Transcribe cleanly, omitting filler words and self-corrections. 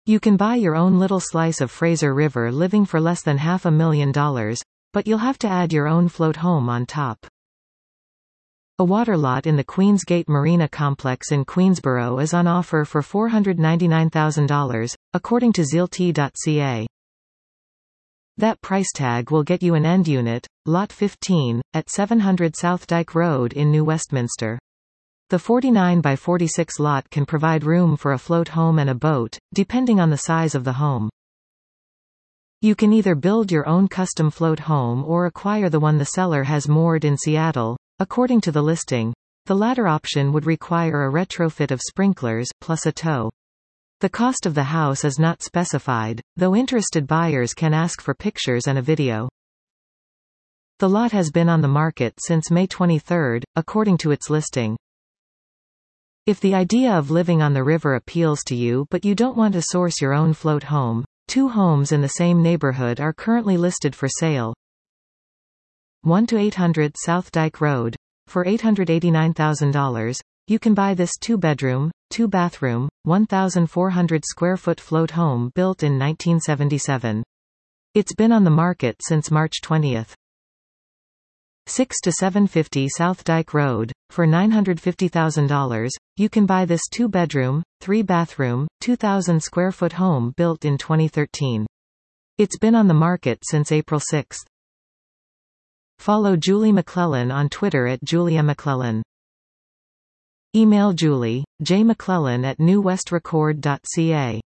You can buy your own little slice of Fraser River living for less than $500,000, but you'll have to add your own float home on top. A water lot in the Queensgate Marina complex in Queensborough is on offer for $499,000, according to Zilti.ca. That price tag will get you an end unit, Lot 15, at 700 South Dyke Road in New Westminster. The 49 by 46 lot can provide room for a float home and a boat, depending on the size of the home. You can either build your own custom float home or acquire the one the seller has moored in Seattle. According to the listing, the latter option would require a retrofit of sprinklers, plus a tow. The cost of the house is not specified, though interested buyers can ask for pictures and a video. The lot has been on the market since May 23, according to its listing. If the idea of living on the river appeals to you but you don't want to source your own float home, 2 homes in the same neighborhood are currently listed for sale. 1-800 South Dyke Road. For $889,000, you can buy this 2-bedroom, 2-bathroom, 1,400 square foot float home built in 1977. It's been on the market since March 20. 6-750 South Dyke Road. For $950,000, you can buy this 2-bedroom, 3-bathroom, 2,000 square foot home built in 2013. It's been on the market since April 6. Follow Julie McClellan on Twitter at Julia McClellan. Email Julie, jmcclellan@newwestrecord.ca.